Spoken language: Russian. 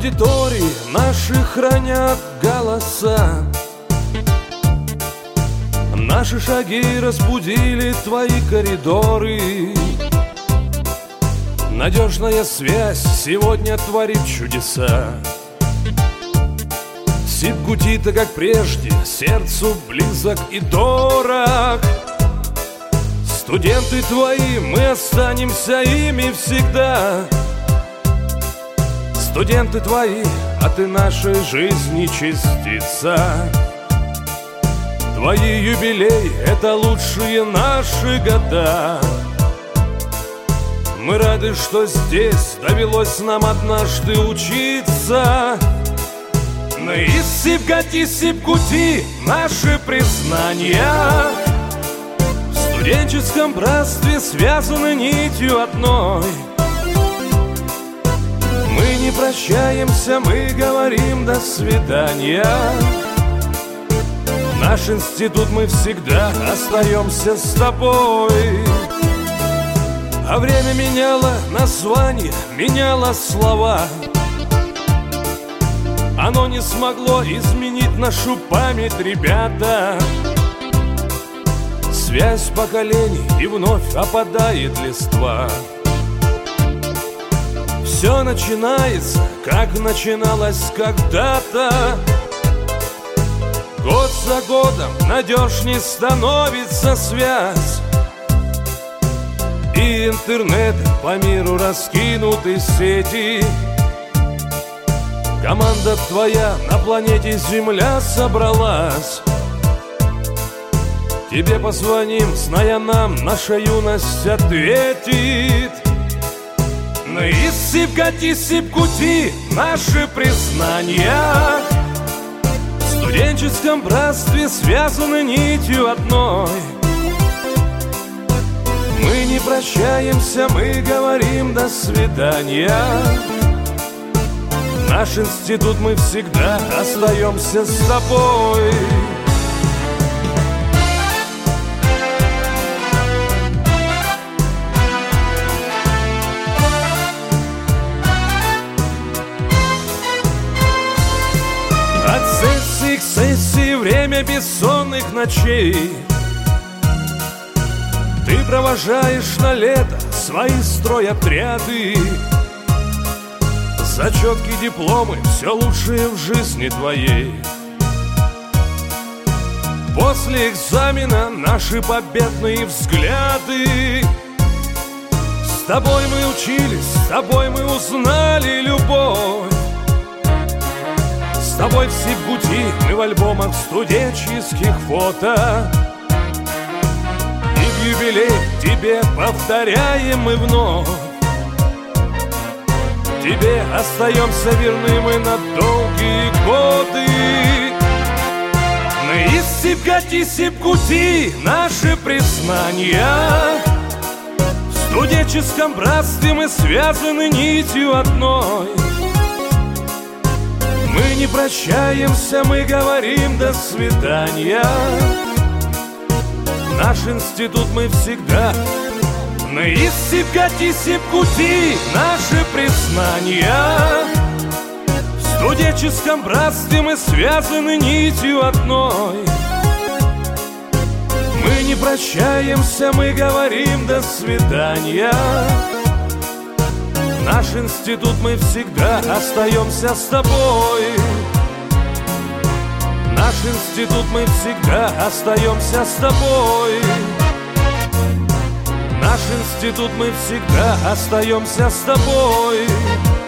аудитории наши хранят голоса. Наши шаги разбудили твои коридоры. Надежная связь сегодня творит чудеса. Сипкути-то, как прежде, сердцу близок и дорог. Студенты твои, мы останемся ими всегда. Студенты твои, а ты нашей жизни частица. Твои юбилеи — это лучшие наши года. Мы рады, что здесь довелось нам однажды учиться. Но и Сипкати наши признания в студенческом братстве связаны нитью одной. Мы не прощаемся, мы говорим до свидания. Наш институт, мы всегда остаемся с тобой. А время меняло название, меняло слова. Оно не смогло изменить нашу память, ребята. Связь поколений, и вновь опадает листва. Все начинается, как начиналось когда-то. Год за годом надежней становится связь. И интернет по миру раскинуты сети. Команда твоя на планете Земля собралась. Тебе позвоним, зная нам, наша юность ответит. Но и Сипкати наши признания в студенческом братстве связаны нитью одной. Мы не прощаемся, мы говорим до свидания. Наш институт, мы всегда остаемся с тобой. От сессии к сессии время бессонных ночей. Ты провожаешь на лето свои стройотряды. Зачетки, дипломы, все лучшее в жизни твоей. После экзамена наши победные взгляды. С тобой мы учились, с тобой мы узнали любовь. С тобой в Сипкути мы в альбомах студенческих фото. И в юбилей тебе повторяем мы вновь. Тебе остаемся верны мы на долгие годы. Мы из Сипкати наши признания в студенческом братстве мы связаны нитью одной. Мы не прощаемся, мы говорим до свидания. Наш институт, мы всегда. Мы из Сипкати наши признания в студенческом братстве мы связаны нитью одной. Мы не прощаемся, мы говорим до свидания. Наш институт, мы всегда остаемся с тобой. Наш институт, мы всегда остаемся с тобой. Наш институт, мы всегда остаемся с тобой.